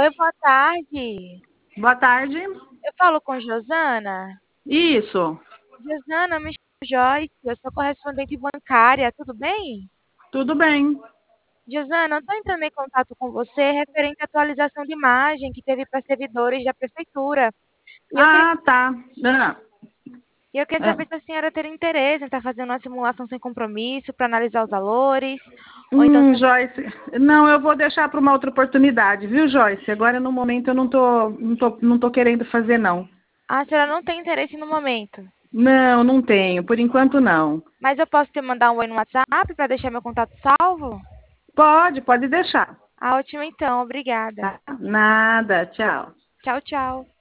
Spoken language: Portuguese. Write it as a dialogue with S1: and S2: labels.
S1: Oi, boa tarde.
S2: Boa tarde.
S1: Eu falo com Josana.
S2: Isso,
S1: Josana, me chamo Joyce, eu sou correspondente bancária, tudo bem?
S2: tudo bem.
S1: Josana, eu estou entrando em contato com você referente à atualização de imagem que teve para servidores da prefeitura. E
S2: Ah, tá. Ah,
S1: eu queria
S2: ah.
S1: saber se a senhora teria interesse em estar fazendo uma simulação sem compromisso para analisar os valores, ou então se...
S2: Joyce, não, eu vou deixar para uma outra oportunidade, viu, Joyce? Agora no momento eu não tô querendo fazer não.
S1: a senhora não tem interesse no momento.
S2: Não, não tenho, por enquanto não.
S1: Mas eu posso te mandar um oi no WhatsApp para deixar meu contato salvo?
S2: Pode deixar.
S1: Ah, ótimo então, obrigada.
S2: Tá? Nada, tchau.
S1: Tchau, tchau.